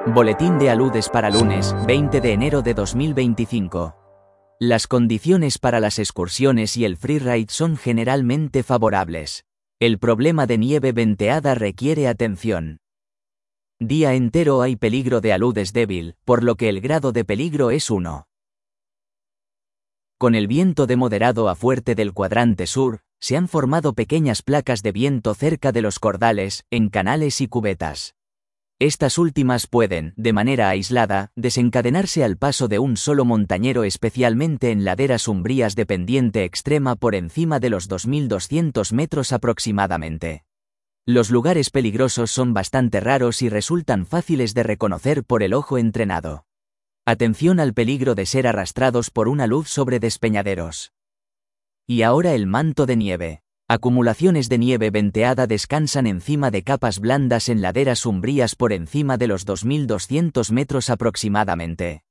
Boletín de aludes para lunes, 20 de enero de 2025. Las condiciones para las excursiones y el freeride son generalmente favorables. El problema de nieve venteada requiere atención. Día entero hay peligro de aludes débil, por lo que el grado de peligro es 1. Con el viento de moderado a fuerte del cuadrante sur, se han formado pequeñas placas de viento cerca de los cordales, en canales y cubetas. Estas últimas pueden, de manera aislada, desencadenarse al paso de un solo montañero, especialmente en laderas umbrías de pendiente extrema por encima de los 2.200 metros aproximadamente. Los lugares peligrosos son bastante raros y resultan fáciles de reconocer por el ojo entrenado. Atención al peligro de ser arrastrados por una luz sobre despeñaderos. Y ahora el manto de nieve. Acumulaciones de nieve venteada descansan encima de capas blandas en laderas umbrías por encima de los 2.200 metros aproximadamente.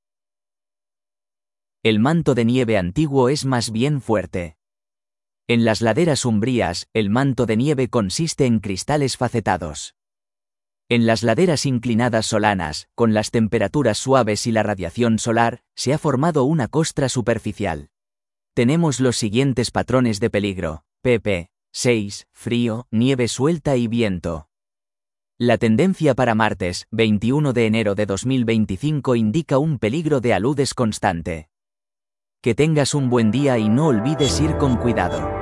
El manto de nieve antiguo es más bien fuerte. En las laderas umbrías, el manto de nieve consiste en cristales facetados. En las laderas inclinadas solanas, con las temperaturas suaves y la radiación solar, se ha formado una costra superficial. Tenemos los siguientes patrones de peligro: pp. 6, frío, nieve suelta y viento. La tendencia para martes, 21 de enero de 2025 indica un peligro de aludes constante. Que tengas un buen día y no olvides ir con cuidado.